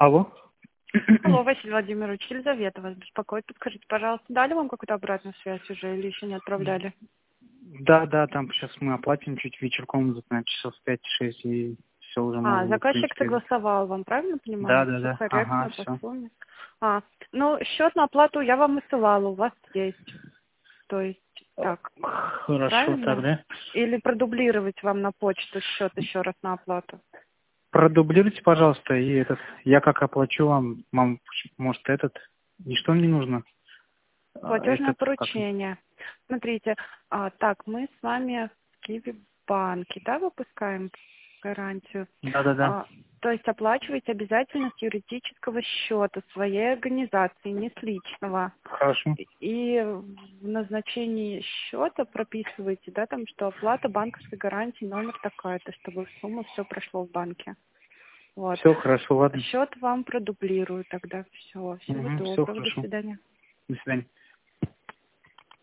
Алло. Алло, Василий Владимирович, Елизавета вас беспокоит. Подскажите, пожалуйста, дали вам какую-то обратную связь уже или еще не отправляли? Да, там сейчас мы оплатим чуть вечерком, наверное, часов 5-6, и все уже можно будет, в Заказчик принципе. согласовал вам, правильно понимаю? Все Да. Ага, корректно, по все. сумме. Ну, счет на оплату я вам высылала, у вас есть. То есть, так, Хорошо, правильно? тогда. Или продублировать вам на почту счет еще раз на оплату? Продублируйте, пожалуйста, и я как оплачу вам, может, ничто не нужно. Платежное Как... поручение. Смотрите, так, мы с вами в Киви банке, да, выпускаем гарантию. Да. То есть оплачиваете обязательно с юридического счета своей организации, не с личного. Хорошо. И в назначении счета прописываете, да, там, что оплата банковской гарантии номер такая-то, чтобы сумма все прошло в банке. Вот. Все хорошо, ладно. Счет вам продублирую тогда. Все. Всего Все доброго. До хорошо. свидания. До свидания.